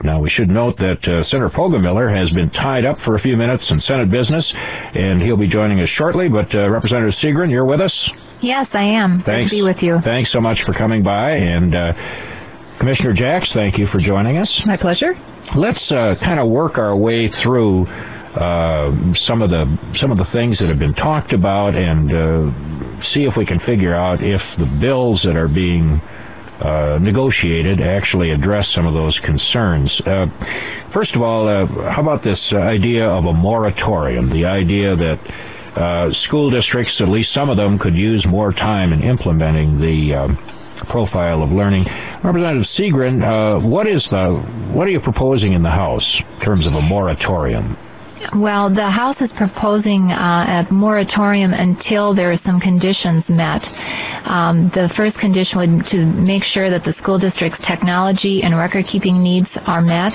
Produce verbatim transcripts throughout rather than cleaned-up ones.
Now, we should note that uh, Senator Poggemiller has been tied up for a few minutes in Senate business, and he'll be joining us shortly. But uh, Representative Segrin, you're with us? Yes, I am. Thanks. Good to be with you. Thanks so much for coming by. And uh, Commissioner Jacks, thank you for joining us. My pleasure. Let's uh, kind of work our way through uh, some of the some of the things that have been talked about and uh, see if we can figure out if the bills that are being uh, negotiated actually address some of those concerns. Uh, first of all, uh, how about this idea of a moratorium, the idea that uh, school districts, at least some of them, could use more time in implementing the uh, profile of learning. Representative Segrin, uh, what is the what are you proposing in the House in terms of a moratorium? Well, the House is proposing uh, a moratorium until there are some conditions met. Um, the first condition would to make sure that the school district's technology and record-keeping needs are met.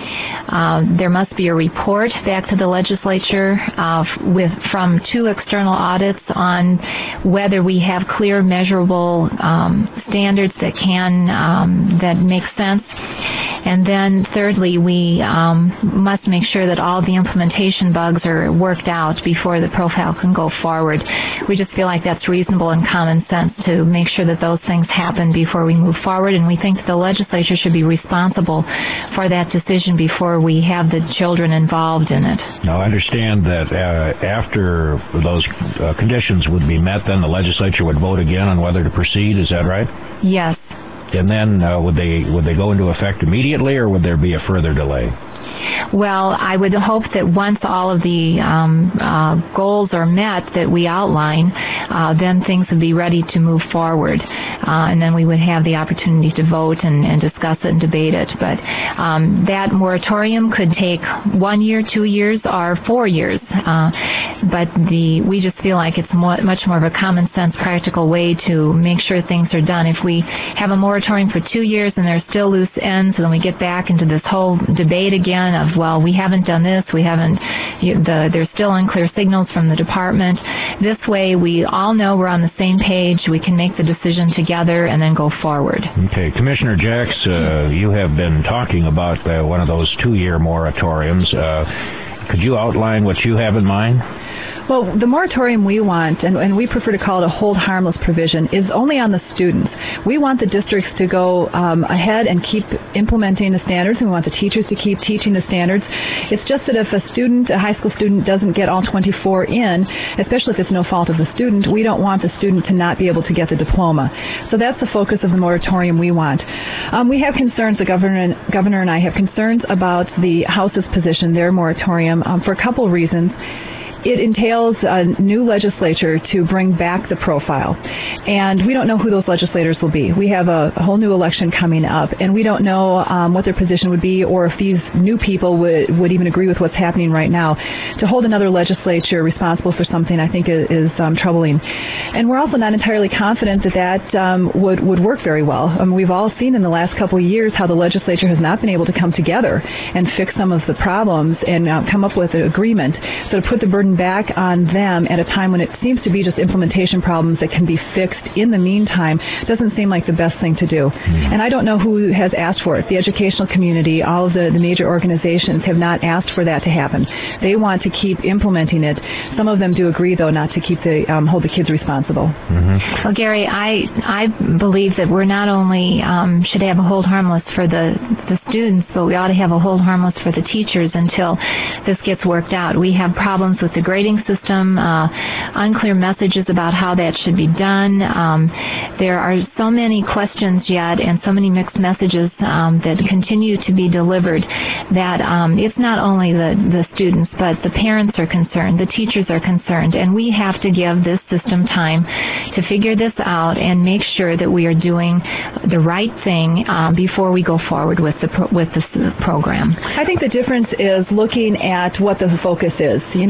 Uh, there must be a report back to the legislature uh, with from two external audits on whether we have clear, measurable um, standards that can um, that make sense. And then thirdly, we um, must make sure that all the implementation bugs are worked out before the profile can go forward. We just feel like that's reasonable and common sense to make sure that those things happen before we move forward, and we think the legislature should be responsible for that decision before we have the children involved in it. Now, I understand that uh, after those uh, conditions would be met, then the legislature would vote again on whether to proceed. Is that right? Yes. And then uh, would they would they go into effect immediately, or would there be a further delay? Well, I would hope that once all of the um, uh, goals are met that we outline, uh, then things would be ready to move forward. Uh, and then we would have the opportunity to vote and, and discuss it and debate it. But um, that moratorium could take one year, two years, or four years. Uh, but the we just feel like it's more, much more of a common sense, practical way to make sure things are done. If we have a moratorium for two years and there's still loose ends, and then we get back into this whole debate again of, well, we haven't done this, we haven't, you, the, there's still unclear signals from the department. This way, we all know we're on the same page. We can make the decision together and then go forward. Okay. Commissioner Jacks, uh, you have been talking about uh, one of those two-year moratoriums. Uh, could you outline what you have in mind? Well, the moratorium we want, and, and we prefer to call it a hold harmless provision, is only on the students. We want the districts to go um, ahead and keep implementing the standards, and we want the teachers to keep teaching the standards. It's just that if a student, a high school student, doesn't get all twenty-four in, especially if it's no fault of the student, we don't want the student to not be able to get the diploma. So that's the focus of the moratorium we want. Um, we have concerns, the governor and, governor and I have concerns about the House's position, their moratorium, um, for a couple of reasons. It entails a new legislature to bring back the profile. And we don't know who those legislators will be. We have a, a whole new election coming up, and we don't know um, what their position would be or if these new people would, would even agree with what's happening right now. To hold another legislature responsible for something, I think, is, is um, troubling. And we're also not entirely confident that that um, would, would work very well. Um, we've all seen in the last couple of years how the legislature has not been able to come together and fix some of the problems and uh, come up with an agreement. So to put the burden back on them at a time when it seems to be just implementation problems that can be fixed in the meantime doesn't seem like the best thing to do. And I don't know who has asked for it. The educational community, all of the, the major organizations have not asked for that to happen. They want to keep implementing it. Some of them do agree, though, not to keep the um, hold the kids responsible. Mm-hmm. Well, Gary, I I believe that we're not only um, should have a hold harmless for the the students, but we ought to have a hold harmless for the teachers until this gets worked out. We have problems with the grading system, uh, unclear messages about how that should be done. Um, there are so many questions yet and so many mixed messages um, that continue to be delivered that um, it's not only the, the students, but the parents are concerned, the teachers are concerned, and we have to give this system time to figure this out and make sure that we are doing the right thing um, before we go forward with the pro- with this program. I think the difference is looking at what the focus is. You know, what the governor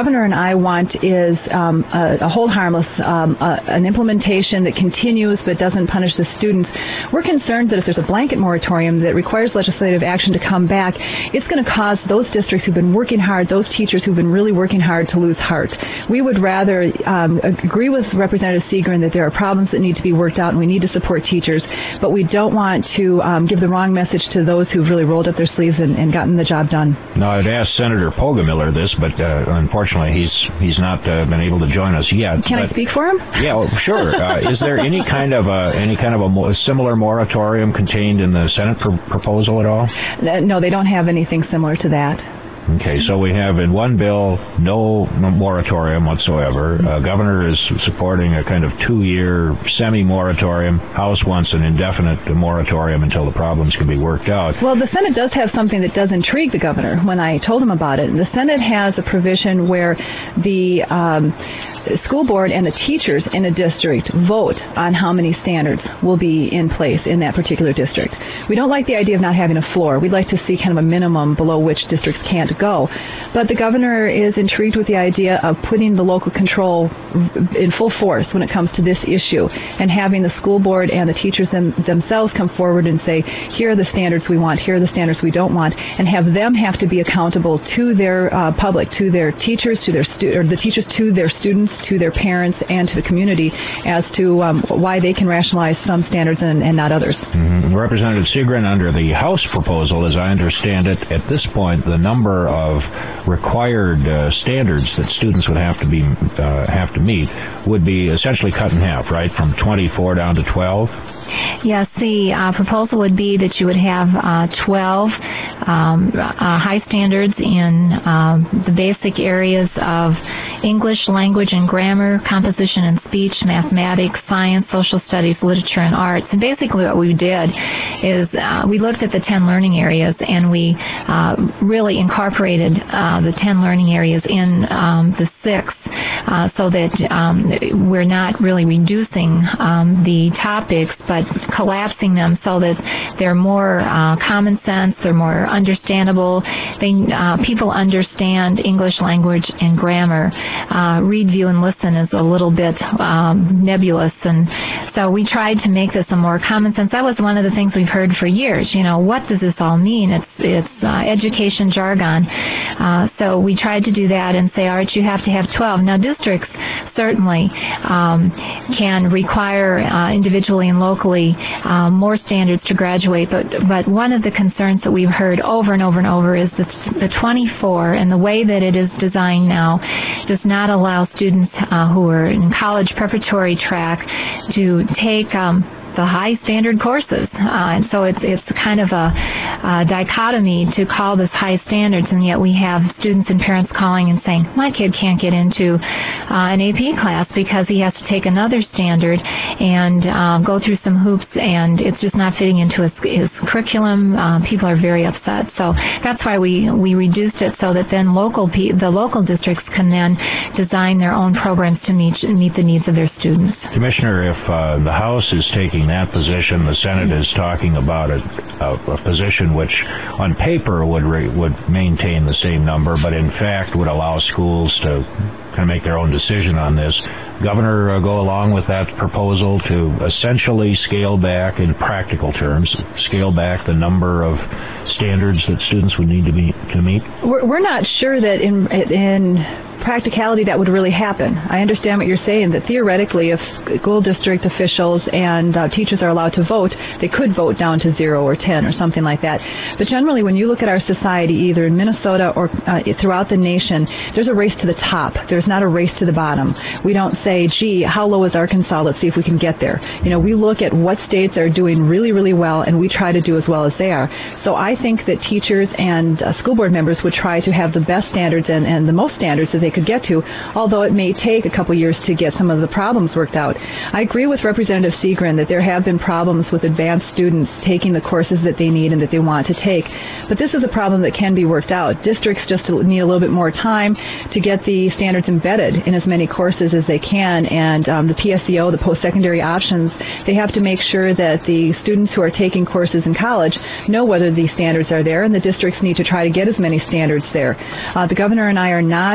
governor and I want is um, a, a hold harmless, um, a, an implementation that continues but doesn't punish the students. We're concerned that if there's a blanket moratorium that requires legislative action to come back, it's going to cause those districts who've been working hard, those teachers who've been really working hard, to lose heart. We would rather um, agree with Representative Seagren that there are problems that need to be worked out and we need to support teachers, but we don't want to um, give the wrong message to those who've really rolled up their sleeves and, and gotten the job done. Now, I'd asked Senator Poggemiller this, but uh, unfortunately he's he's not uh, been able to join us yet. Can but, I speak for him? Yeah, well, sure. Uh, is there any kind of a, any kind of a mo- similar moratorium contained in the Senate pr- proposal at all? No, they don't have anything similar to that. Okay, so we have in one bill no moratorium whatsoever. Uh, governor is supporting a kind of two-year semi-moratorium. House wants an indefinite moratorium until the problems can be worked out. Well, the Senate does have something that does intrigue the governor when I told him about it. The Senate has a provision where the um, school board and the teachers in a district vote on how many standards will be in place in that particular district. We don't like the idea of not having a floor. We'd like to see kind of a minimum below which districts can't go. But the governor is intrigued with the idea of putting the local control in full force when it comes to this issue and having the school board and the teachers them, themselves come forward and say, here are the standards we want, here are the standards we don't want, and have them have to be accountable to their uh, public, to their teachers, to their stu- or the teachers to their students, to their parents, and to the community as to um, why they can rationalize some standards and, and not others. Mm-hmm. Representative Seagren, under the House proposal, as I understand it, at this point, the number of required uh, standards that students would have to be uh, have to meet would be essentially cut in half, right, from twenty-four down to twelve? Yes, the uh, proposal would be that you would have uh, twelve um, uh, high standards in uh, the basic areas of English, language and grammar, composition and speech, mathematics, science, social studies, literature, and arts. And basically what we did is uh, we looked at the ten learning areas and we uh, really incorporated uh, the ten learning areas in um, the six uh, so that um, we're not really reducing um, the topics but collapsing them so that they're more uh, common sense, they're more understandable. They, uh, people understand English language and grammar. Uh, read, view, and listen is a little bit um, nebulous, and so we tried to make this a more common sense. That was one of the things we've heard for years. You know, what does this all mean? It's it's uh, education jargon. Uh, so we tried to do that and say, all right, you have to have twelve. Now, districts certainly um, can require uh, individually and locally uh, more standards to graduate, but but one of the concerns that we've heard over and over and over is that the twenty-four and the way that it is designed now does not allow students uh, who are in college preparatory track to take um, the high standard courses. Uh, and so it's it's kind of a, a dichotomy to call this high standards, and yet we have students and parents calling and saying, my kid can't get into uh, an A P class because he has to take another standard and um, go through some hoops, and it's just not fitting into his, his curriculum. Uh, people are very upset. So that's why we, we reduced it so that then local pe- the local districts can then design their own programs to meet, meet the needs of their students. Commissioner, if uh, the House is taking that position, the Senate is talking about a, a, a position which on paper would re, would maintain the same number, but in fact would allow schools to kind of make their own decision on this. Governor, uh, go along with that proposal to essentially scale back, in practical terms, scale back the number of standards that students would need to, be, to meet? We're, we're not sure that in in practicality that would really happen. I understand what you're saying, that theoretically if school district officials and uh, teachers are allowed to vote, they could vote down to zero or ten or something like that. But generally when you look at our society, either in Minnesota or uh, throughout the nation, there's a race to the top. There's not a race to the bottom. We don't say, gee, how low is Arkansas? Let's see if we can get there. You know, we look at what states are doing really, really well, and we try to do as well as they are. So I think that teachers and uh, school board members would try to have the best standards and, and the most standards that they could get to, although it may take a couple years to get some of the problems worked out. I agree with Representative Seagren that there have been problems with advanced students taking the courses that they need and that they want to take, but this is a problem that can be worked out. Districts just need a little bit more time to get the standards embedded in as many courses as they can, and um, the P S E O, the post-secondary options, they have to make sure that the students who are taking courses in college know whether these standards are there, and the districts need to try to get as many standards there. Uh, the governor and I are not um,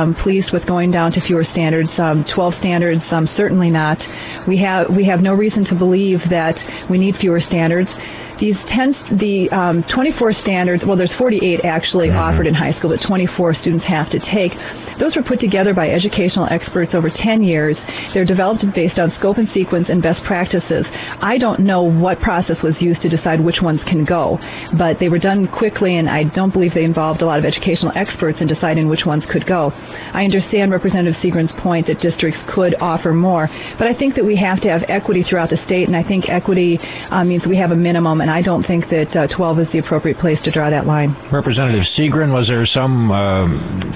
um, pleased with going down to fewer standards. Um, twelve standards, um, certainly not. We have we have no reason to believe that we need fewer standards. These ten, the um, twenty-four standards, well, there's forty-eight actually mm-hmm. offered in high school, but twenty-four students have to take. Those were put together by educational experts over ten years. They're developed based on scope and sequence and best practices. I don't know what process was used to decide which ones can go, but they were done quickly, and I don't believe they involved a lot of educational experts in deciding which ones could go. I understand Representative Segren's point that districts could offer more, but I think that we have to have equity throughout the state, and I think equity uh, means we have a minimum, and I don't think that uh, twelve is the appropriate place to draw that line. Representative Segren, was there some uh,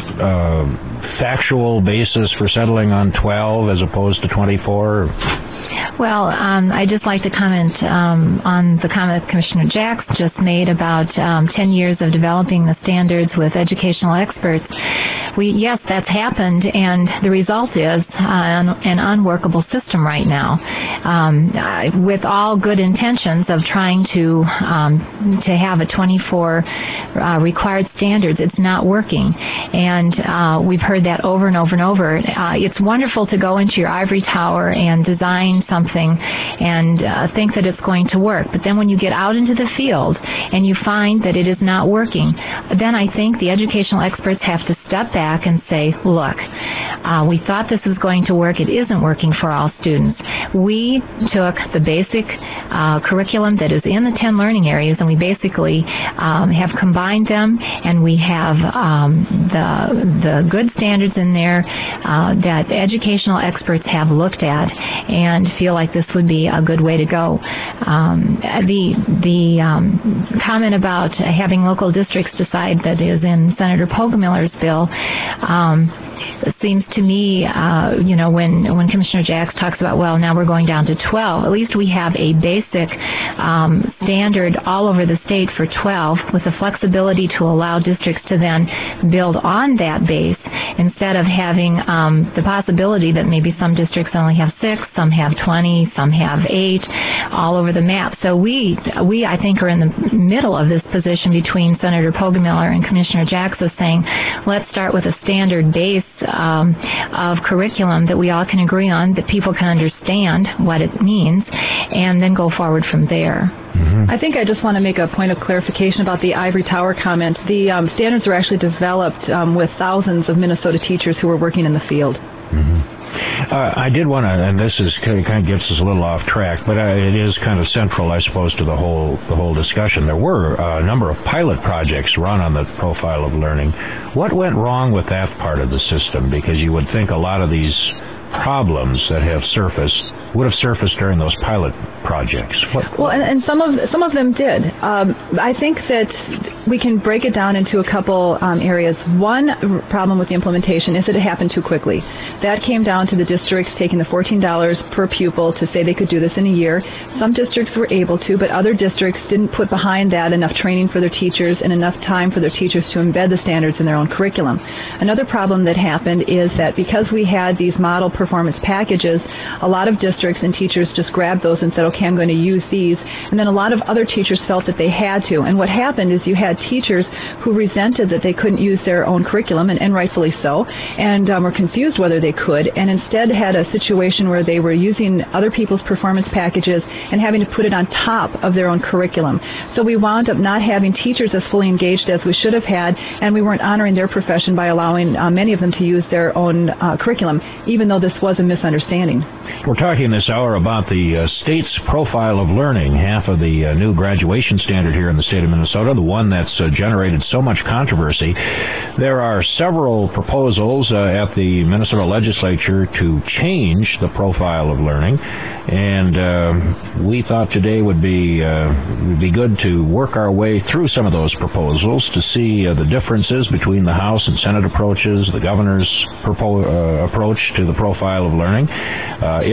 uh, factual basis for settling on twelve as opposed to twenty-four? Well, um, I'd just like to comment um, on the comment that Commissioner Jacks just made about um, ten years of developing the standards with educational experts. We, yes, that's happened, and the result is uh, an, an unworkable system right now. Um, I, with all good intentions of trying to um, to have a twenty-four uh, required standards, it's not working, and uh, we've heard that over and over and over. Uh, it's wonderful to go into your ivory tower and design something and uh, think that it's going to work, but then when you get out into the field and you find that it is not working, then I think the educational experts have to step back and say, look, uh, we thought this was going to work. It isn't working for all students. We took the basic uh, curriculum that is in the ten learning areas, and we basically um, have combined them, and we have um, the, the good standards in there uh, that educational experts have looked at and feel like this would be a good way to go. Um, the the um, comment about having local districts decide that is in Senator Poggemiller's bill, um, it seems to me, uh, you know, when when Commissioner Jacks talks about, well, now we're going down to twelve, at least we have a basic um, standard all over the state for twelve with the flexibility to allow districts to then build on that base instead of having um, the possibility that maybe some districts only have six, some have twenty, some have eight, all over the map. So we, we I think, are in the middle of this position between Senator Poggemiller and Commissioner Jacks of saying, let's start with a standard base um, of curriculum that we all can agree on, that people can understand what it means, and then go forward from there. Mm-hmm. I think I just want to make a point of clarification about the ivory tower comment. The um, standards were actually developed um, with thousands of Minnesota teachers who were working in the field. Mm-hmm. Uh, I did want to, and this is kind of gets us a little off track, but uh, it is kind of central, I suppose, to the whole the whole discussion. There were uh, a number of pilot projects run on the profile of learning. What went wrong with that part of the system? Because you would think a lot of these problems that have surfaced would have surfaced during those pilot projects. What? Well, and, and some of some of them did. Um, I think that we can break it down into a couple um, areas. One problem with the implementation is that it happened too quickly. That came down to the districts taking the fourteen dollars per pupil to say they could do this in a year. Some districts were able to, but other districts didn't put behind that enough training for their teachers and enough time for their teachers to embed the standards in their own curriculum. Another problem that happened is that because we had these model performance packages, a lot of districts and teachers just grabbed those and said, okay, I'm going to use these. And then a lot of other teachers felt that they had to. And what happened is you had teachers who resented that they couldn't use their own curriculum, and, and rightfully so, and um, were confused whether they could, and instead had a situation where they were using other people's performance packages and having to put it on top of their own curriculum. So we wound up not having teachers as fully engaged as we should have had, and we weren't honoring their profession by allowing uh, many of them to use their own uh, curriculum, even though this was a misunderstanding. We're talking this hour about the uh, state's profile of learning, half of the uh, new graduation standard here in the state of Minnesota, the one that's uh, generated so much controversy. There are several proposals uh, at the Minnesota legislature to change the profile of learning, and uh, we thought today would be uh, would be good to work our way through some of those proposals to see uh, the differences between the House and Senate approaches, the governor's propo- uh, approach to the profile of learning. Uh, if nothing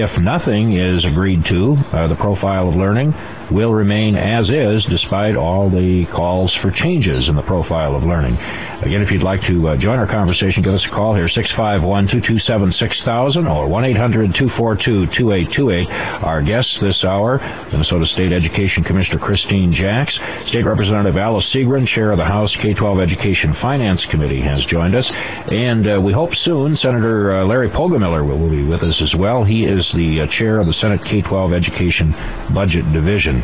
nothing is agreed to. Uh, the profile of learning will remain as is despite all the calls for changes in the profile of learning. Again, if you'd like to uh, join our conversation, give us a call here, six five one, two two seven, six thousand or one eight hundred, two four two, two eight two eight. Our guest this hour, Minnesota State Education Commissioner Christine Jacks. State Representative Alice Segren, Chair of the House K twelve Education Finance Committee, has joined us. And uh, we hope soon Senator uh, Larry Poggemiller will, will be with us as well. He is the uh, Chair of the Senate K twelve Education Budget Division.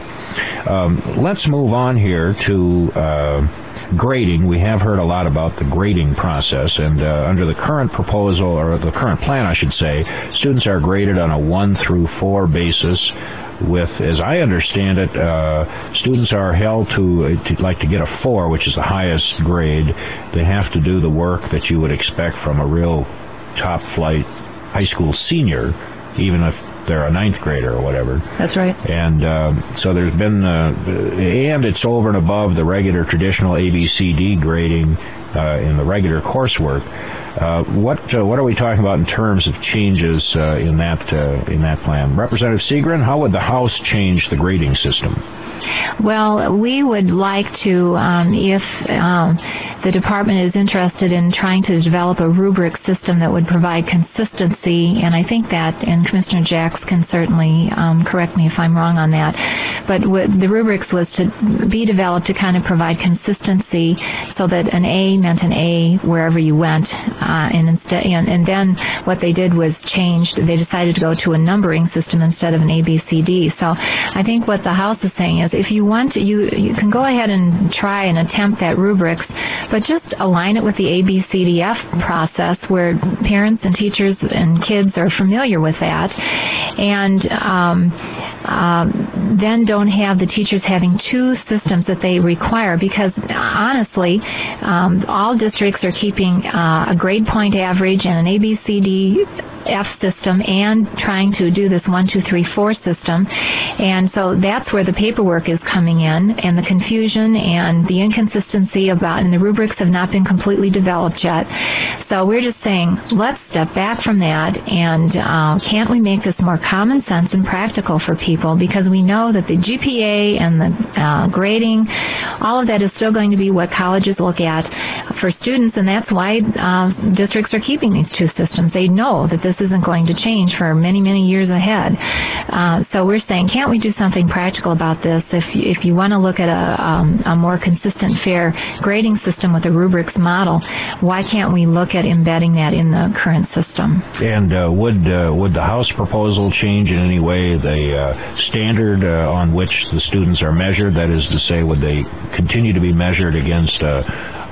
Um, let's move on here to uh, grading. We have heard a lot about the grading process, and uh, under the current proposal, or the current plan, I should say, students are graded on a one through four basis with, as I understand it, uh, students are held to, to, like to get a four, which is the highest grade. They have to do the work that you would expect from a real top-flight high school senior, even if they're a ninth grader or whatever. That's right. And uh, so there's been, uh, and it's over and above the regular traditional A B C D grading uh, in the regular coursework. Uh, what uh, what are we talking about in terms of changes uh, in that uh, in that plan? Representative Segren, how would the House change the grading system? Well, we would like to, um, if um, the department is interested in trying to develop a rubric system that would provide consistency, and I think that, and Commissioner Jacks can certainly um, correct me if I'm wrong on that, but the rubrics was to be developed to kind of provide consistency so that an A meant an A wherever you went, uh, and instead, and, and then what they did was changed. They decided to go to a numbering system instead of an A B C D. So I think what the House is saying is, if you want to, you, you can go ahead and try and attempt that rubrics, but just align it with the A B C D F process where parents and teachers and kids are familiar with that, and um, um, then don't have the teachers having two systems that they require, because honestly, um, all districts are keeping uh, a grade point average and an A B C D F system and trying to do this one, two, three, four system. And so that's where the paperwork is coming in, and the confusion and the inconsistency about, and the rubrics have not been completely developed yet. So we're just saying, let's step back from that, and uh, can't we make this more common sense and practical for people? Because we know that the G P A and the uh, grading, all of that is still going to be what colleges look at for students, and that's why uh, districts are keeping these two systems. They know that this isn't going to change for many, many years ahead. Uh, so we're saying, can't we do something practical about this? If you, if you want to look at a, um, a more consistent, fair grading system with a rubrics model, why can't we look at embedding that in the current system? And uh, would uh, would the House proposal change in any way the uh, standard uh, on which the students are measured? That is to say, would they continue to be measured against uh,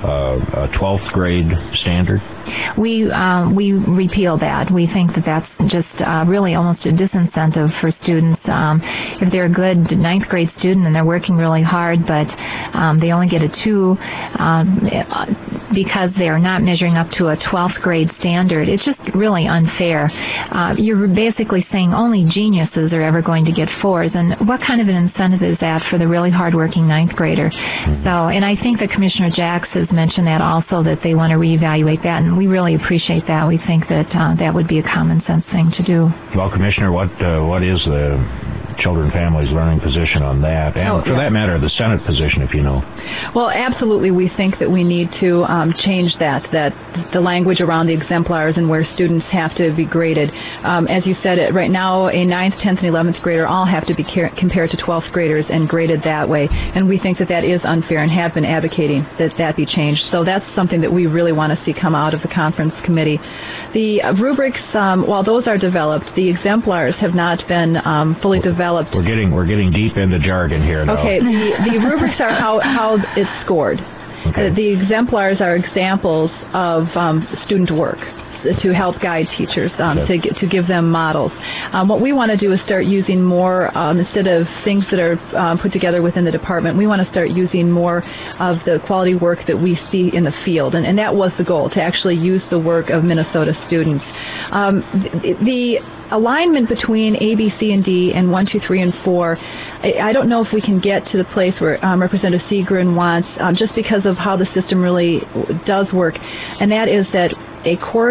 uh, a twelfth grade standard? We um, we repeal that. We think that that's just uh, really almost a disincentive for students. Um, if they're a good ninth grade student and they're working really hard, but um, they only get a two um, because they are not measuring up to a twelfth grade standard, it's just really unfair. Uh, you're basically saying only geniuses are ever going to get fours, and what kind of an incentive is that for the really hardworking ninth grader? So, and I think that Commissioner Jacks has mentioned that also, that they want to reevaluate that, and we really appreciate that. We think that uh, that would be a common sense thing to do. Well, Commissioner, what uh, what is the Children Families Learning position on that, and oh, for yeah. that matter, the Senate position, if you know? Well, absolutely, we think that we need to um, change that, that the language around the exemplars and where students have to be graded. Um, as you said, right now, a ninth, tenth, and eleventh grader all have to be car- compared to twelfth graders and graded that way, and we think that that is unfair and have been advocating that that be changed. So that's something that we really want to see come out of the conference committee. The uh, rubrics, um, while those are developed, the exemplars have not been um, fully developed. We're getting we're getting deep into jargon here now. Okay, the, the rubrics are how, how it's scored. Okay. The, the exemplars are examples of um, student work to help guide teachers, um, okay. to, to give them models. Um, what we want to do is start using more, um, instead of things that are um, put together within the department, we want to start using more of the quality work that we see in the field. And, and that was the goal, to actually use the work of Minnesota students. Um, the, the alignment between A, B, C, and D and one, two, three, and four, I, I don't know if we can get to the place where um, Representative Segren wants, um, just because of how the system really does work, and that is that a course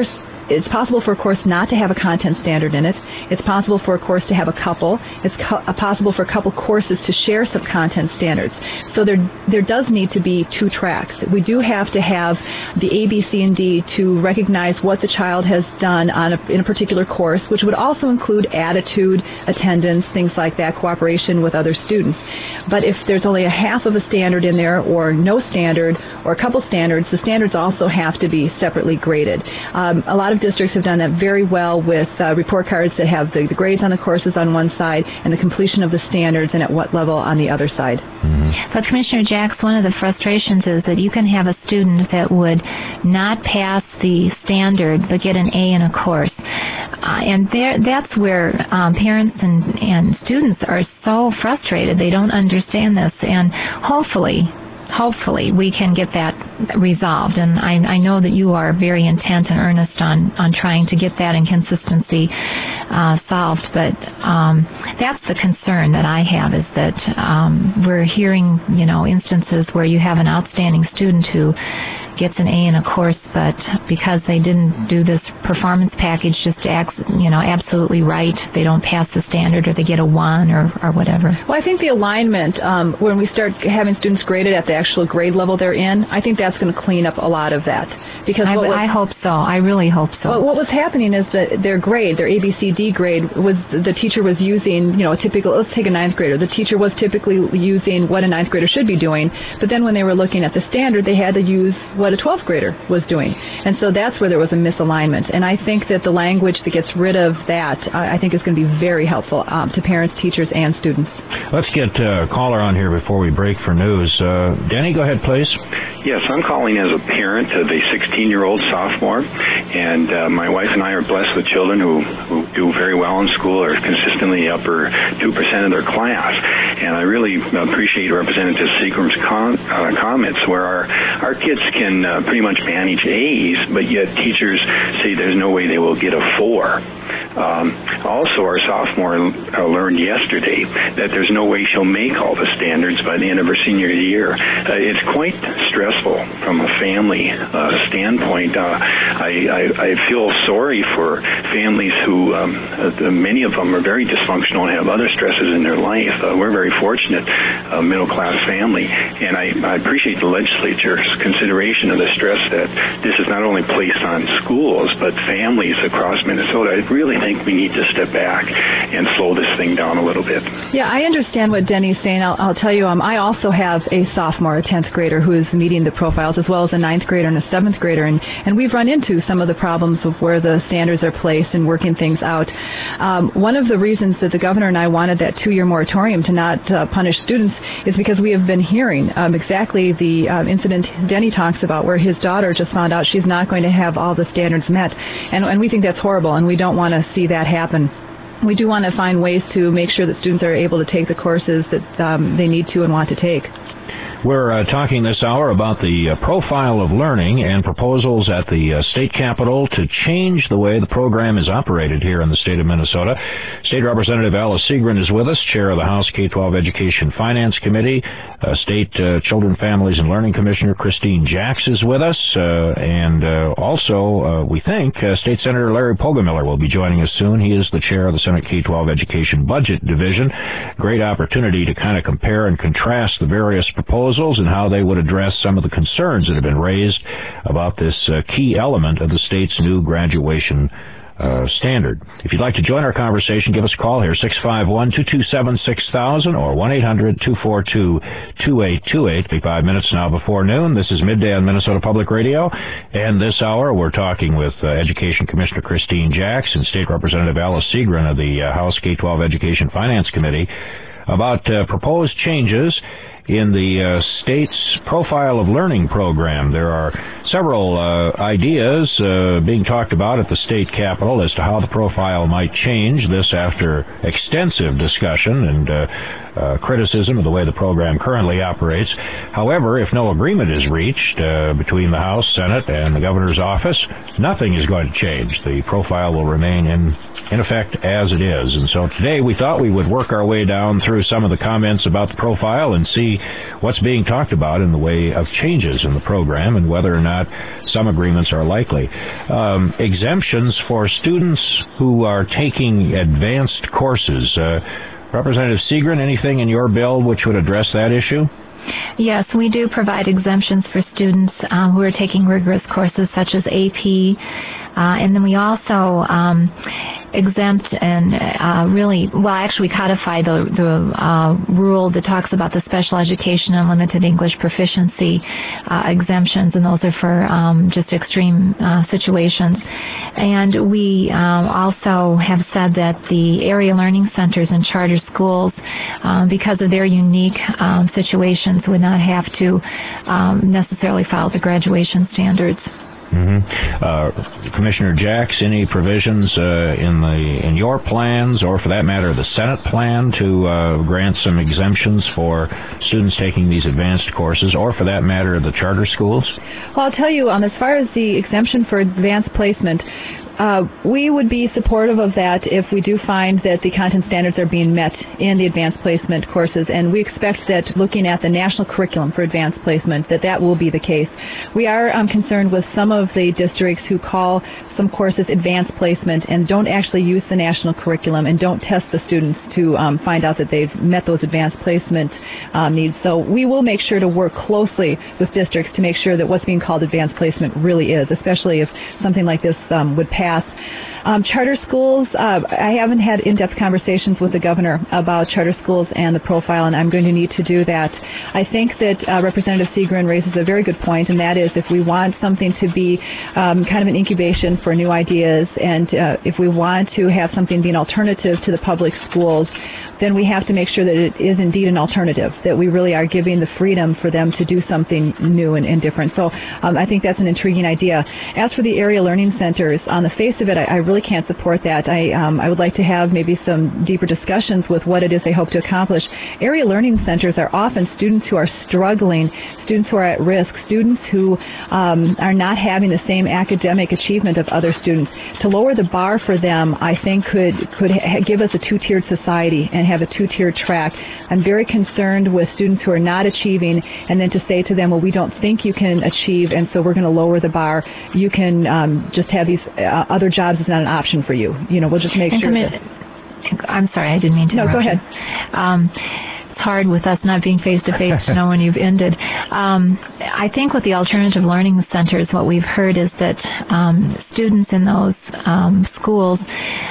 it's possible for a course not to have a content standard in it. It's possible for a course to have a couple. It's co- possible for a couple courses to share some content standards. So there there does need to be two tracks. We do have to have the A, B, C, and D to recognize what the child has done on a, in a particular course, which would also include attitude, attendance, things like that, cooperation with other students. But if there's only a half of a standard in there, or no standard, or a couple standards, the standards also have to be separately graded. Um, a lot of districts have done that very well with uh, report cards that have the, the grades on the courses on one side and the completion of the standards and at what level on the other side. Mm-hmm. But Commissioner Jacks, one of the frustrations is that you can have a student that would not pass the standard but get an A in a course. Uh, and there, that's where um, parents and, and students are so frustrated. They don't understand this. And hopefully, hopefully we can get that resolved. And I, I know that you are very intent and earnest on, on trying to get that inconsistency uh, solved. But um, that's the concern that I have, is that um, we're hearing, you know, instances where you have an outstanding student who gets an A in a course, but because they didn't do this performance package just act, you know, absolutely right, they don't pass the standard, or they get a one, or, or whatever. Well, I think the alignment, um, when we start having students graded at the actual grade level they're in, I think that's going to clean up a lot of that. Because I, what was, I hope so. I really hope so. Well, what was happening is that their grade, their A B C D grade, was the teacher was using, you know, a typical, let's take a ninth grader. The teacher was typically using what a ninth grader should be doing, but then when they were looking at the standard, they had to use what a twelfth grader was doing. And so that's where there was a misalignment. And I think that the language that gets rid of that, I think, is going to be very helpful um, to parents, teachers, and students. Let's get a caller on here before we break for news. Uh, Denny, go ahead, please. Yes, I'm calling as a parent of a sixteen-year-old sophomore, and uh, my wife and I are blessed with children who, who do very well in school, are consistently upper two percent of their class. And I really appreciate Representative Seagram's com- uh, comments, where our, our kids can uh, pretty much manage A's, but yet teachers say there's no way they will get a four. Um, also, our sophomore uh, learned yesterday that there's no way she'll make all the standards by the end of her senior year. Uh, it's quite stressful from a family uh, standpoint. Uh, I, I, I feel sorry for families who, um, uh, many of them are very dysfunctional and have other stresses in their life. Uh, we're very fortunate, uh, middle-class family, and I, I appreciate the legislature's consideration of the stress that this is not only placed on schools, but families across Minnesota. I really think we need to step back and slow this thing down a little bit. Yeah, I understand what Denny's saying. I'll, I'll tell you, um, I also have a sophomore, a tenth grader, who is meeting the profiles, as well as a ninth grader and a seventh grader, and, and we've run into some of the problems of where the standards are placed and working things out. Um, one of the reasons that the governor and I wanted that two-year moratorium to not uh, punish students is because we have been hearing um, exactly the um, incident Denny talks about, where his daughter just found out she's not going to have all the standards met, and, and we think that's horrible, and we don't want to see that happen. We do want to find ways to make sure that students are able to take the courses that um, they need to and want to take. We're uh, talking this hour about the uh, profile of learning and proposals at the uh, state capitol to change the way the program is operated here in the state of Minnesota. State Representative Alice Segren is with us, chair of the House K twelve Education Finance Committee. Uh, State uh, Children, Families, and Learning Commissioner Christine Jacks is with us. Uh, and uh, also, uh, we think, uh, State Senator Larry Poggemiller will be joining us soon. He is the chair of the Senate K twelve Education Budget Division. Great opportunity to kind of compare and contrast the various proposals and how they would address some of the concerns that have been raised about this uh, key element of the state's new graduation uh, standard. If you'd like to join our conversation, give us a call here, six five one, two two seven, six thousand or one eight hundred, two four two, two eight two eight. Be five minutes now before noon. This is Midday on Minnesota Public Radio, and this hour we're talking with uh, Education Commissioner Christine Jacks and State Representative Alice Segren of the uh, House K twelve Education Finance Committee about uh, proposed changes in the uh, state's Profile of Learning program. There are several uh, ideas uh, being talked about at the state capitol as to how the profile might change. This after extensive discussion and uh, uh, criticism of the way the program currently operates. However, if no agreement is reached uh, between the House, Senate, and the governor's office, nothing is going to change. The profile will remain in in effect as it is. And so today we thought we would work our way down through some of the comments about the profile and see what's being talked about in the way of changes in the program and whether or not some agreements are likely. Um, exemptions for students who are taking advanced courses. Uh, Representative Segren, anything in your bill which would address that issue? Yes, we do provide exemptions for students um, who are taking rigorous courses such as A P, uh, and then we also um, exempt and uh, really, well, actually codify the, the uh, rule that talks about the special education and limited English proficiency uh, exemptions, and those are for um, just extreme uh, situations. And we um, also have said that the area learning centers and charter schools, um, because of their unique um, situations, would not have to um, necessarily follow the graduation standards. Mm-hmm. Uh, Commissioner Jacks, any provisions uh, in the in your plans, or for that matter, the Senate plan to uh, grant some exemptions for students taking these advanced courses, or for that matter, the charter schools? Well, I'll tell you, um, as far as the exemption for advanced placement, Uh, we would be supportive of that if we do find that the content standards are being met in the advanced placement courses, and we expect that looking at the national curriculum for advanced placement, that that will be the case. We are um, concerned with some of the districts who call some courses advanced placement and don't actually use the national curriculum and don't test the students to um, find out that they've met those advanced placement um, needs. So we will make sure to work closely with districts to make sure that what's being called advanced placement really is, especially if something like this um, would pass. Um, charter schools, uh, I haven't had in-depth conversations with the governor about charter schools and the profile, and I'm going to need to do that. I think that uh, Representative Segren raises a very good point, and that is if we want something to be um, kind of an incubation for new ideas, and uh, if we want to have something be an alternative to the public schools, then we have to make sure that it is indeed an alternative, that we really are giving the freedom for them to do something new and, and different. So um, I think that's an intriguing idea. As for the area learning centers, on the face of it, I, I really can't support that. I, um, I would like to have maybe some deeper discussions with what it is they hope to accomplish. Area learning centers are often students who are struggling, students who are at risk, students who um, are not having the same academic achievement of other students. To lower the bar for them, I think could, could ha- give us a two-tiered society and have a two-tiered track. I'm very concerned with students who are not achieving, and then to say to them, well, we don't think you can achieve, and so we're going to lower the bar. You can um, just have these uh, other jobs is not an option for you. You know, we'll just make and sure. Commi- that I'm sorry, I didn't mean to No, interrupt go ahead. you. Um, it's hard with us not being face-to-face to know when you've ended. Um, I think with the alternative learning centers, what we've heard is that um, students in those um, schools,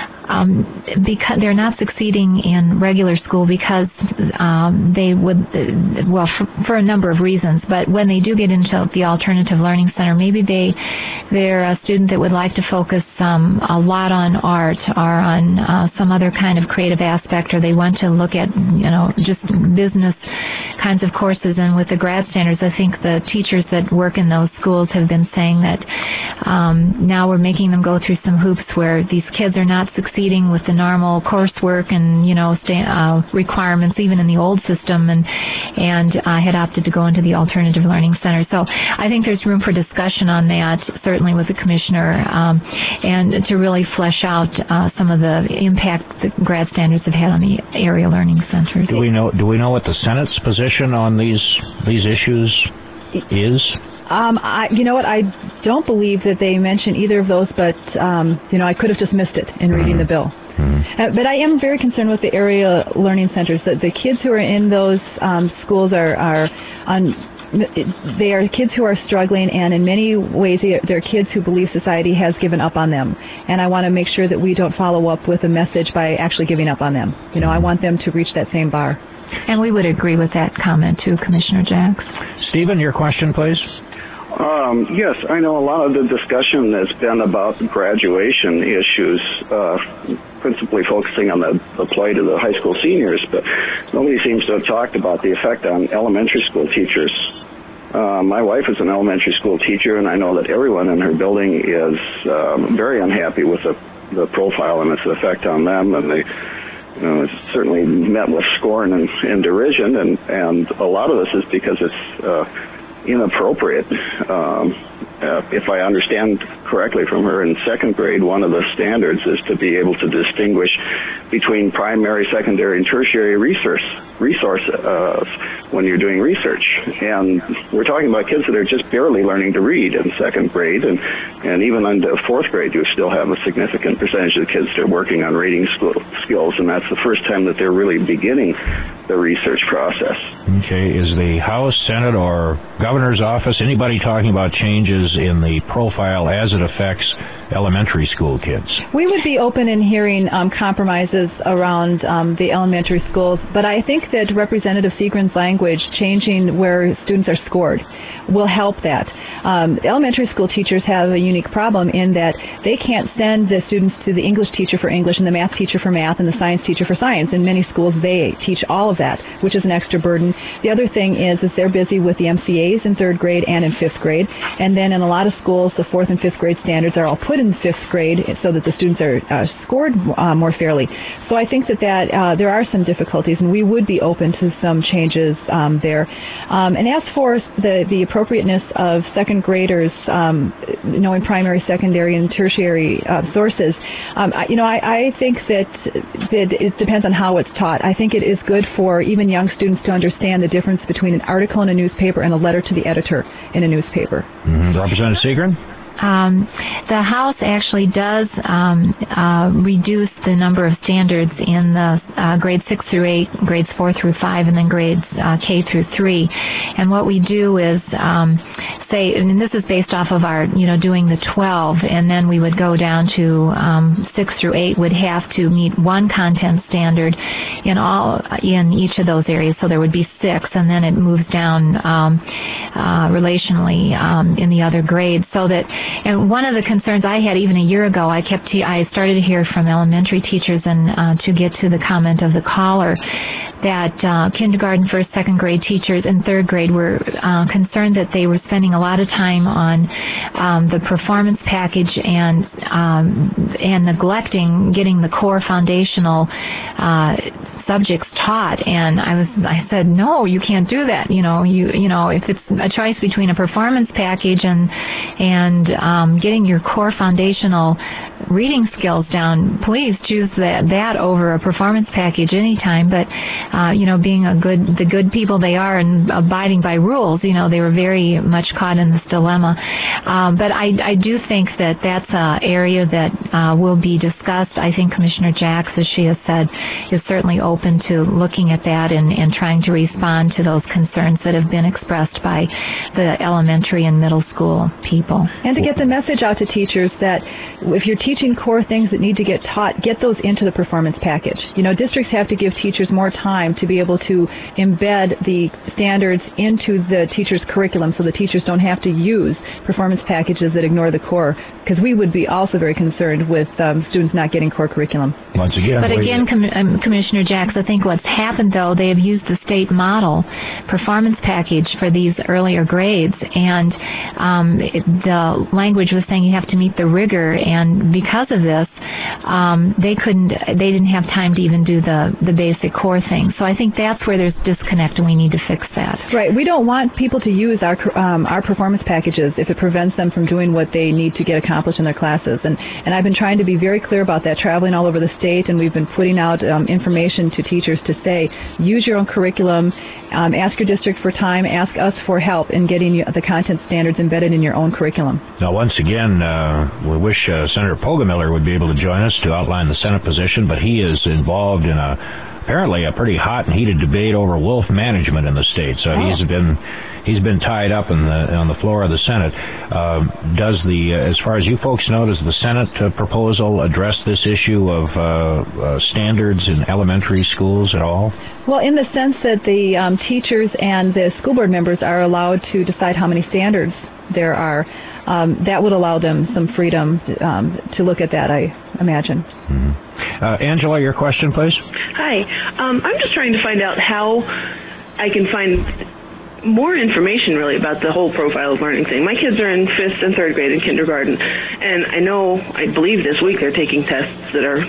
Um, because they're not succeeding in regular school because um, they would, well, for, for a number of reasons. But when they do get into the alternative learning center, maybe they they're a student that would like to focus um, a lot on art or on uh, some other kind of creative aspect, or they want to look at, you know, just business kinds of courses. And with the grad standards, I think the teachers that work in those schools have been saying that um, now we're making them go through some hoops where these kids are not succeeding with the normal coursework and, you know, stay, uh, requirements even in the old system, and and I uh, had opted to go into the alternative learning center. So I think there's room for discussion on that, certainly with the commissioner, um, and to really flesh out uh, some of the impact that grad standards have had on the area learning centers. Do we know? Do we know what the Senate's position on these these issues is? Um, I, you know what? I don't believe that they mention either of those, but um, you know, I could have just missed it in reading the bill. Mm-hmm. Uh, but I am very concerned with the area learning centers. That the kids who are in those um, schools are are on. They are kids who are struggling, and in many ways, they're kids who believe society has given up on them. And I want to make sure that we don't follow up with a message by actually giving up on them. You know, I want them to reach that same bar. And we would agree with that comment too, Commissioner Jacks. Stephen, your question, please. Um, yes, I know a lot of the discussion has been about graduation issues, uh, principally focusing on the, the plight of the high school seniors, but nobody seems to have talked about the effect on elementary school teachers. Uh, my wife is an elementary school teacher, and I know that everyone in her building is um, very unhappy with the, the profile and its effect on them, and they know, it's certainly met with scorn and, and derision, and, and a lot of this is because it's uh, inappropriate. Um, uh, if I understand correctly from her, in second grade, one of the standards is to be able to distinguish between primary, secondary, and tertiary resource resource uh, when you're doing research. And we're talking about kids that are just barely learning to read in second grade, and, and even into fourth grade, you still have a significant percentage of the kids that are working on reading school, skills, and that's the first time that they're really beginning the research process. Okay, is the House, Senate, or Governor's office, anybody talking about changes in the profile as it affects elementary school kids? We would be open in hearing um, compromises around um, the elementary schools, but I think that Representative Segren's language, changing where students are scored, will help that. Um, elementary school teachers have a unique problem in that they can't send the students to the English teacher for English and the math teacher for math and the science teacher for science. In many schools, they teach all of that, which is an extra burden. The other thing is, is they're busy with the M C As in third grade and in fifth grade, and then in a lot of schools, the fourth and fifth grade standards are all put in fifth grade so that the students are uh, scored uh, more fairly. So I think that, that uh, there are some difficulties, and we would be open to some changes um, there. Um, and as for the, the appropriateness of second graders um, knowing primary, secondary, and tertiary uh, sources, um, I, you know, I, I think that, that it depends on how it's taught. I think it is good for even young students to understand the difference between an article in a newspaper and a letter to the editor in a newspaper. Mm-hmm. Representative Segren? Um, the House actually does um, uh, reduce the number of standards in the uh, grades six through eight, grades four through five, and then grades uh, K through three. And what we do is um, say, and this is based off of our, you know, doing the twelve, and then we would go down to um, six through eight would have to meet one content standard in all in each of those areas. So there would be six, and then it moves down um, uh, relationally um, in the other grades, so that. And one of the concerns I had even a year ago, I kept te- I started to hear from elementary teachers, and uh, to get to the comment of the caller, that uh, kindergarten, first, second grade teachers and third grade were uh, concerned that they were spending a lot of time on um, the performance package and um, and neglecting getting the core foundational uh, subjects taught. And I was I said, no, you can't do that. You know, you you know, if it's a choice between a performance package and and um, getting your core foundational reading skills down, please choose that that over a performance package anytime. But uh, you know, being a good the good people they are and abiding by rules, you know, they were very much caught in this dilemma. Um, but I, I do think that that's an area that uh, will be discussed. I think Commissioner Jacks, as she has said, is certainly open to looking at that and, and trying to respond to those concerns that have been expressed by the elementary and middle school people. And to get the message out to teachers that if you're teaching core things that need to get taught, get those into the performance package. You know, districts have to give teachers more time to be able to embed the standards into the teacher's curriculum so the teachers don't have to use performance packages that ignore the core, because we would be also very concerned with um, students not getting core curriculum. Once again, but again, Com- um, Commissioner Jacks, I think what's happened, though, they have used the state model performance package for these earlier grades, and um, it, the language was saying you have to meet the rigor, and because of this, um, they couldn't, they didn't have time to even do the, the basic core thing. So I think that's where there's disconnect, and we need to fix that. Right. We don't want people to use our um, our performance packages if it prevents them from doing what they need to get accomplished in their classes. And, and I've been trying to be very clear about that, traveling all over the state, and we've been putting out um, information to teachers to say, use your own curriculum, um, ask your district for time, ask us for help in getting you the content standards embedded in your own curriculum. Now, once again, uh, we wish uh, Senator Poggemiller would be able to join us to outline the Senate position, but he is involved in a apparently a pretty hot and heated debate over wolf management in the state. So oh. he's been he's been tied up in the on the floor of the Senate. Uh, does the uh, as far as you folks know, does the Senate uh, proposal address this issue of uh, uh, standards in elementary schools at all? Well, in the sense that the um, teachers and the school board members are allowed to decide how many standards there are. Um, that would allow them some freedom um, to look at that, I imagine. Mm-hmm. Uh, Angela, your question, please. Hi. Um, I'm just trying to find out how I can find more information, really, about the whole profile of learning thing. My kids are in fifth and third grade in kindergarten, and I know, I believe this week they're taking tests that are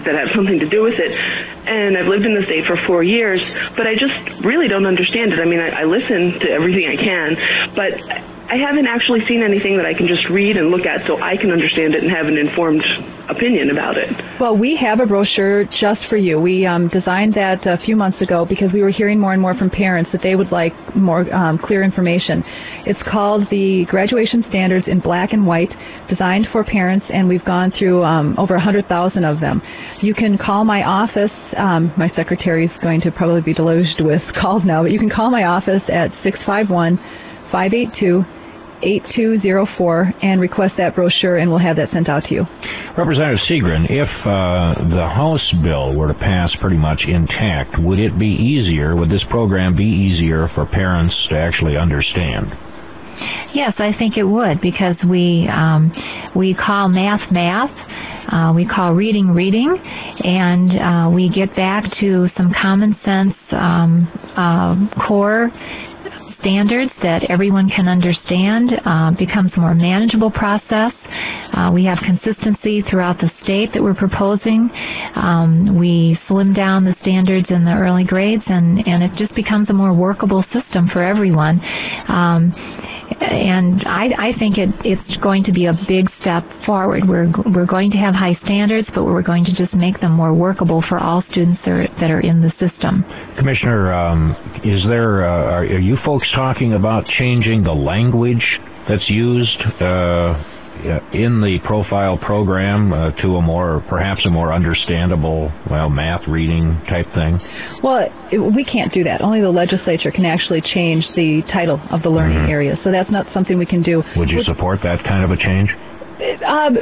that have something to do with it. And I've lived in the state for four years, but I just really don't understand it. I mean, I, I listen to everything I can, but I haven't actually seen anything that I can just read and look at so I can understand it and have an informed opinion about it. Well, we have a brochure just for you. We um, designed that a few months ago because we were hearing more and more from parents that they would like more um, clear information. It's called the Graduation Standards in Black and White, designed for parents, and we've gone through um, over one hundred thousand of them. You can call my office. Um, my secretary is going to probably be deluged with calls now, but you can call my office at six five one, five eight two, eight two zero four and request that brochure, and we'll have that sent out to you. Representative Seagren, if uh, the House bill were to pass pretty much intact, would it be easier, would this program be easier for parents to actually understand? Yes, I think it would, because we um, we call math math, uh, we call reading reading, and uh, we get back to some common sense um, uh, core standards that everyone can understand. Uh, becomes a more manageable process. Uh, we have consistency throughout the state that we're proposing. Um, we slim down the standards in the early grades, and, and it just becomes a more workable system for everyone. Um, and I, I think it, it's going to be a big step forward. We're, we're going to have high standards, but we're going to just make them more workable for all students that are, that are in the system. Commissioner, um, is there, uh, are, are you folks talking about changing the language that's used uh, in the profile program uh, to a more, perhaps a more understandable, well, math reading type thing? Well, it, we can't do that. Only the legislature can actually change the title of the learning mm-hmm. area, so that's not something we can do. Would you Would, support that kind of a change? Um,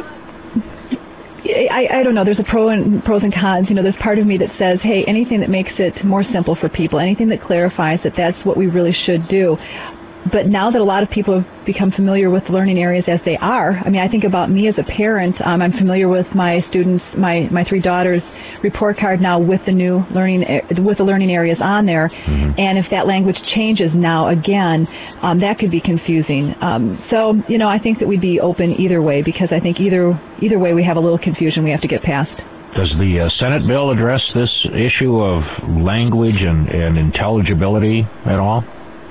I, I don't know. There's a pro and pros and cons. You know, there's part of me that says, hey, anything that makes it more simple for people, anything that clarifies that that's what we really should do. But now that a lot of people have become familiar with learning areas as they are, I mean, I think about me as a parent. Um, I'm familiar with my students, my, my three daughters' report card now with the new learning, with the learning areas on there. Mm-hmm. And if that language changes now again, um, that could be confusing. Um, so, you know, I think that we'd be open either way, because I think either either way we have a little confusion we have to get past. Does the uh, Senate bill address this issue of language and, and intelligibility at all?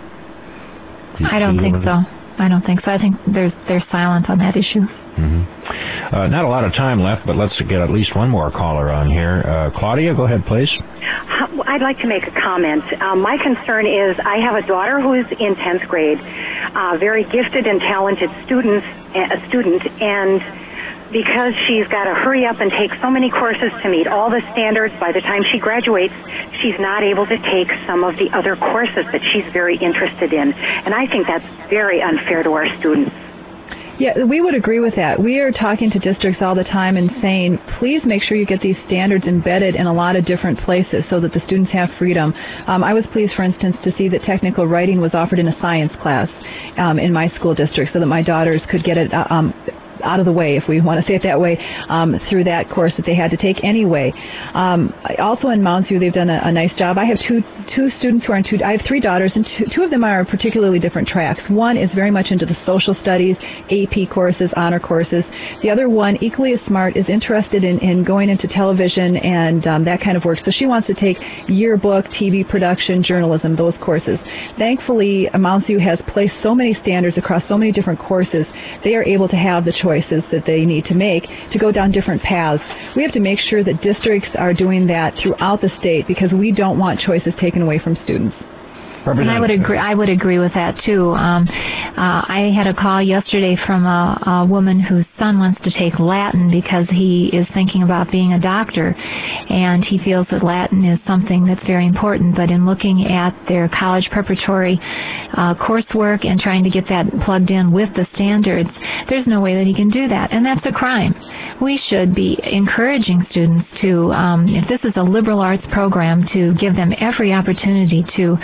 I don't think so. I don't think so. I think there's they're silent on that issue. Mm-hmm. Uh, not a lot of time left, but let's get at least one more caller on here. Uh, Claudia, go ahead, please. I'd like to make a comment. Uh, my concern is I have a daughter who is in tenth grade, uh, very gifted and talented students, a student, and because she's got to hurry up and take so many courses to meet all the standards, by the time she graduates, she's not able to take some of the other courses that she's very interested in. And I think that's very unfair to our students. Yeah, we would agree with that. We are talking to districts all the time and saying, please make sure you get these standards embedded in a lot of different places so that the students have freedom. Um, I was pleased, for instance, to see that technical writing was offered in a science class um, in my school district so that my daughters could get it um, out of the way, if we want to say it that way, um, through that course that they had to take anyway. Um, also in Mounds View, they've done a, a nice job. I have two two students who are in two, I have three daughters, and two, two of them are particularly different tracks. One is very much into the social studies, A P courses, honor courses. The other one, equally as smart, is interested in, in going into television and um, that kind of work. So she wants to take yearbook, T V production, journalism, those courses. Thankfully, Mounds View has placed so many standards across so many different courses, they are able to have the choices that they need to make to go down different paths. We have to make sure that districts are doing that throughout the state, because we don't want choices taken away from students. And I would agree. I would agree with that too. Um, uh, I had a call yesterday from a, a woman whose son wants to take Latin because he is thinking about being a doctor, and he feels that Latin is something that's very important. But in looking at their college preparatory uh, coursework and trying to get that plugged in with the standards, there's no way that he can do that, and that's a crime. We should be encouraging students to, um, if this is a liberal arts program, to give them every opportunity to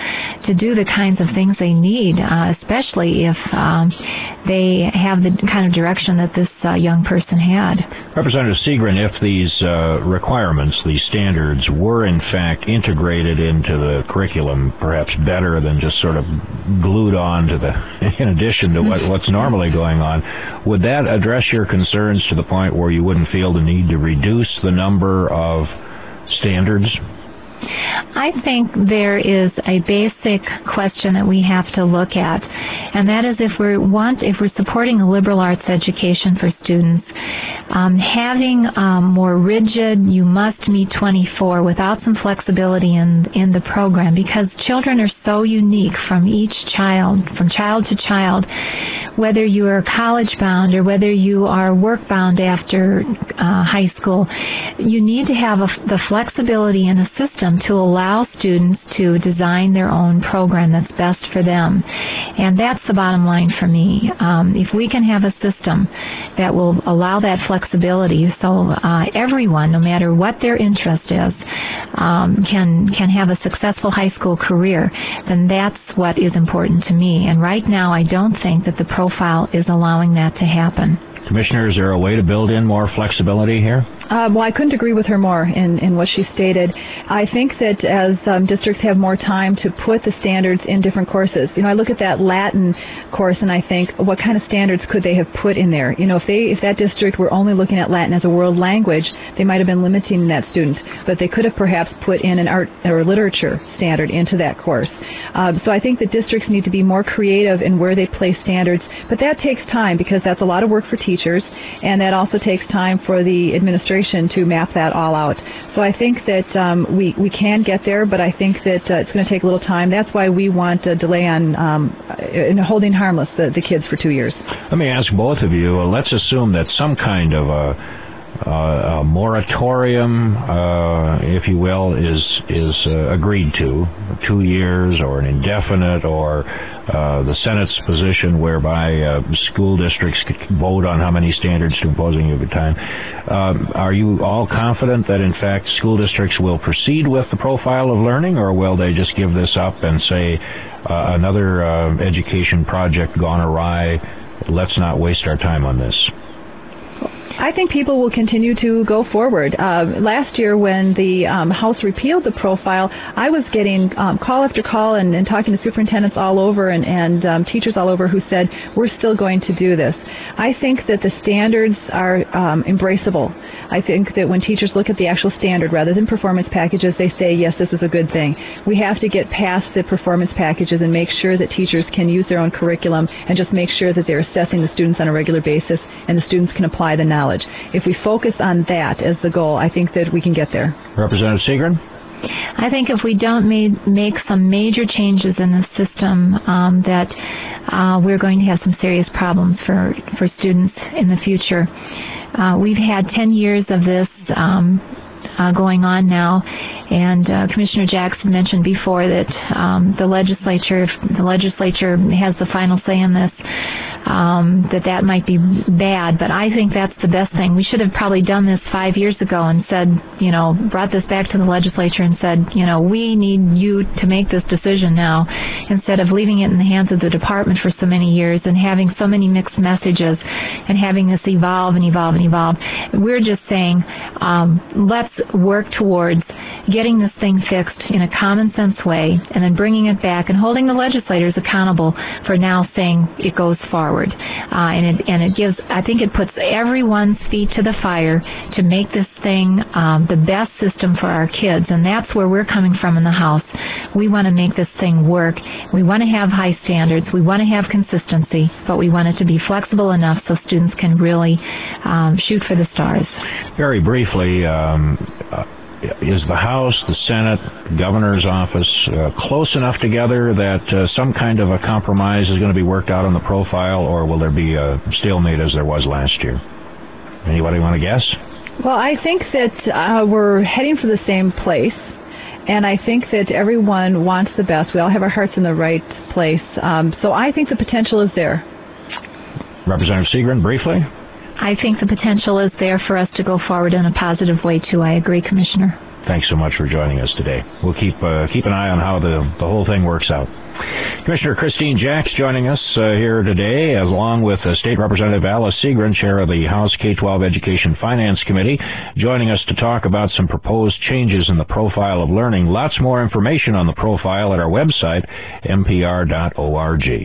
to do the kinds of things they need, uh, especially if um, they have the kind of direction that this uh, young person had. Representative Segren, if these uh, requirements, these standards, were in fact integrated into the curriculum, perhaps better than just sort of glued on to the, in addition to what, what's normally going on, would that address your concerns to the point where you wouldn't feel the need to reduce the number of standards? I think there is a basic question that we have to look at, and that is if we want, if we're supporting a liberal arts education for students, um, having um, more rigid, you must meet twenty-four without some flexibility in in the program, because children are so unique from each child, from child to child. Whether you are college bound or whether you are work bound after uh, high school, you need to have a, the flexibility in a system to allow students to design their own program that's best for them. And that's the bottom line for me. Um, if we can have a system that will allow that flexibility so uh, everyone, no matter what their interest is, um, can can have a successful high school career, then that's what is important to me. And right now I don't think that the profile is allowing that to happen. Commissioner, is there a way to build in more flexibility here? Uh, well, I couldn't agree with her more in, in what she stated. I think that as um, districts have more time to put the standards in different courses, you know, I look at that Latin course and I think, what kind of standards could they have put in there? You know, if they if that district were only looking at Latin as a world language, they might have been limiting that student, but they could have perhaps put in an art or literature standard into that course. Um, so I think that districts need to be more creative in where they place standards, but that takes time because that's a lot of work for teachers, and that also takes time for the administration to map that all out. So I think that um, we, we can get there, but I think that uh, it's going to take a little time. That's why we want a delay on um, in holding harmless the, the kids for two years. Let me ask both of you, uh, let's assume that some kind of a Uh, a moratorium, uh, if you will, is is uh, agreed to, two years or an indefinite, or uh, the Senate's position whereby uh, school districts could vote on how many standards to imposing over time. Um, are you all confident that in fact school districts will proceed with the profile of learning, or will they just give this up and say uh, another uh, education project gone awry, let's not waste our time on this? I think people will continue to go forward. Uh, last year when the um, House repealed the profile, I was getting um, call after call and, and talking to superintendents all over and, and um, teachers all over who said, we're still going to do this. I think that the standards are um, embraceable. I think that when teachers look at the actual standard rather than performance packages, they say, yes, this is a good thing. We have to get past the performance packages and make sure that teachers can use their own curriculum and just make sure that they're assessing the students on a regular basis and the students can apply the knowledge. If we focus on that as the goal, I think that we can get there. Representative Segren? I think if we don't made, make some major changes in the system, um, that uh, we're going to have some serious problems for, for students in the future. Uh, we've had ten years of this um, uh, going on now, and uh, Commissioner Jackson mentioned before that um, the legislature, if the legislature has the final say in this, um, that that might be bad, but I think that's the best thing. We should have probably done this five years ago and said, you know, brought this back to the legislature and said, you know, we need you to make this decision now, instead of leaving it in the hands of the department for so many years and having so many mixed messages and having this evolve and evolve and evolve. We're just saying, um, let's work towards getting this thing fixed in a common sense way and then bringing it back and holding the legislators accountable for now saying it goes forward. Uh, and it and it gives, I think it puts everyone's feet to the fire to make this thing um, the best system for our kids, and that's where we're coming from in the House. We want to make this thing work. We want to have high standards. We want to have consistency, but we want it to be flexible enough so students can really um, shoot for the stars. Very briefly, um, uh, is the House, the Senate, the Governor's office uh, close enough together that uh, some kind of a compromise is going to be worked out on the profile, or will there be a stalemate as there was last year? Anybody want to guess? Well, I think that uh, we're heading for the same place, and I think that everyone wants the best. We all have our hearts in the right place. Um, so I think the potential is there. Representative Segren, briefly? I think the potential is there for us to go forward in a positive way, too. I agree, Commissioner. thanks so much for joining us today. We'll keep uh, keep an eye on how the, the whole thing works out. Commissioner Christine Jacks joining us uh, here today, as along with uh, State Representative Alice Segren, Chair of the House K twelve Education Finance Committee, joining us to talk about some proposed changes in the profile of learning. Lots more information on the profile at our website, n p r dot org.